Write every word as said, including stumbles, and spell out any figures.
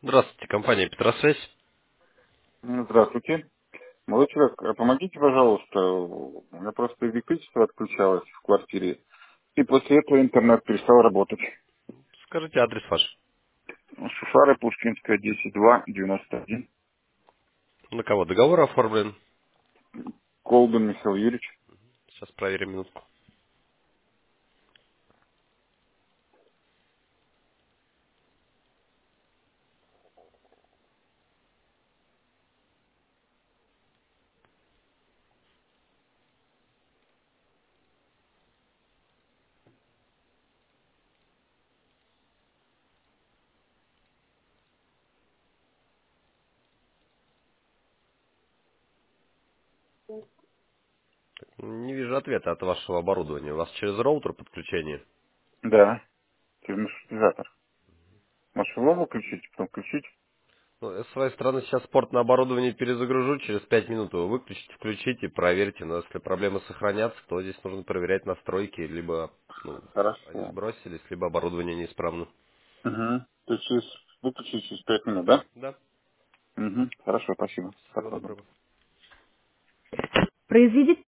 Здравствуйте, компания Петросвязь. М, Здравствуйте. Молодой человек, а помогите, пожалуйста, у меня просто электричество отключалось в квартире, и после этого интернет перестал работать. Скажите адрес ваш. Сушары, Пушкинская, десять два девяносто один. На кого договор оформлен? Колбин Михаил Юрьевич. Сейчас проверим минутку. Не вижу ответа от вашего оборудования. У вас через роутер подключение? Да, через маршрутизатор. Маршрутизатор выключить, потом включить. Ну, я с своей стороны сейчас спортное оборудование перезагружу. Через пять минут его выключите, включите, проверьте. Но если проблемы сохранятся, то здесь нужно проверять настройки. Либо ну, они Хорошо. сбросились, либо оборудование неисправно. Угу. То есть через, выключить через пять минут, да? Да. Угу. Хорошо, спасибо. Всего Спокойно. доброго. Произведите